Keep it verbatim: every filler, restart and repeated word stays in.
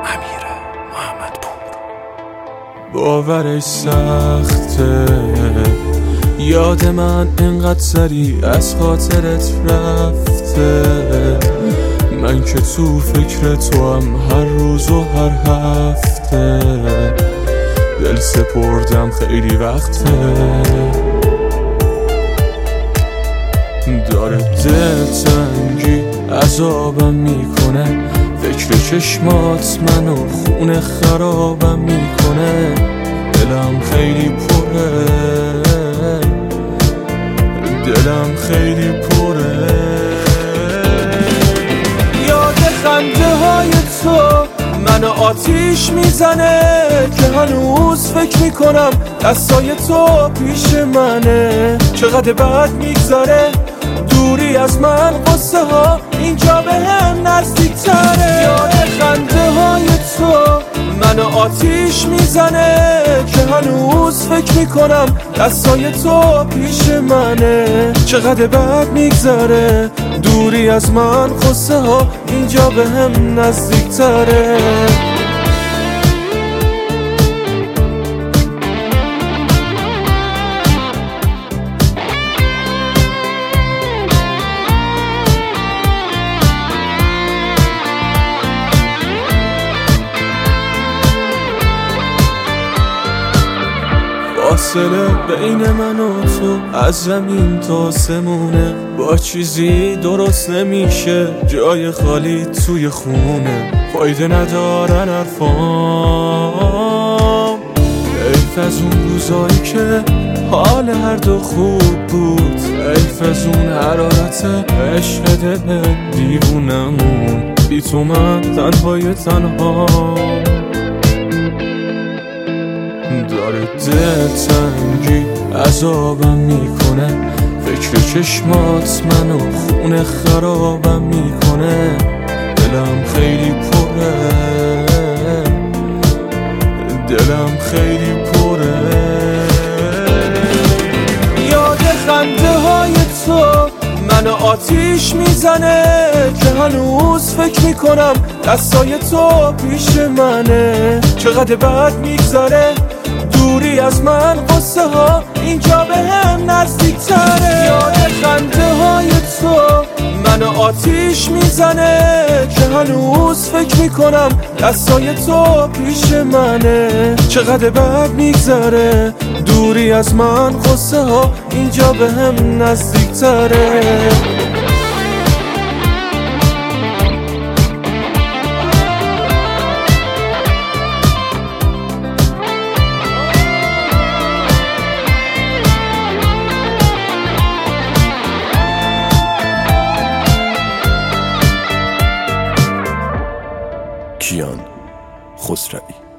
امیر محمدپور. باورش سخته یاد من اینقدر سریع از خاطرت رفته، من که تو فکر تو هم هر روز و هر هفته، دل سپردم خیلی وقته. داره دل تنگی عذابم میکنه، فکر چشمات منو خونه خرابم میکنه، دلم خیلی پره، دلم خیلی پره. یاد خنده های تو منو آتیش میزنه، که هنوز فکر میکنم دستای تو پیش منه، چقدر بد میگذره دوری از من، قصه ها اینجا به هم نزدیک تره. یاد خنده های تو منو آتیش میزنه، که هنوز فکر میکنم دستای تو پیش منه، چقدر بد میگذره دوری از من، قصه ها اینجا به هم نزدیک تره. فاصله بین من و تو از زمین تا سمونه، با چیزی درست نمیشه جای خالی توی خونه، فایده ندارن حرفام، حیف از اون روزایی که حال هر دو خوب بود، حیف از اون حرارت عشق دل دیوونمون، بی تو من تنهای تنها. داره دل تنگی عذابم میکنه، فکر چشمات منو خونه خرابم میکنه، دلم خیلی پره، دلم خیلی پره. یاد خنده های تو منو آتیش میزنه، که هنوز فکر میکنم دستای تو پیش منه، چقدر بد میگذره دوری از من، قصه ها اینجا به هم نزدیک تره. یاد خنده های تو منو آتیش میزنه، که هنوز فکر میکنم دستای تو پیش منه، چقدر بد میگذره دوری از من، قصه ها اینجا به هم نزدیک تره. کیان خسروی.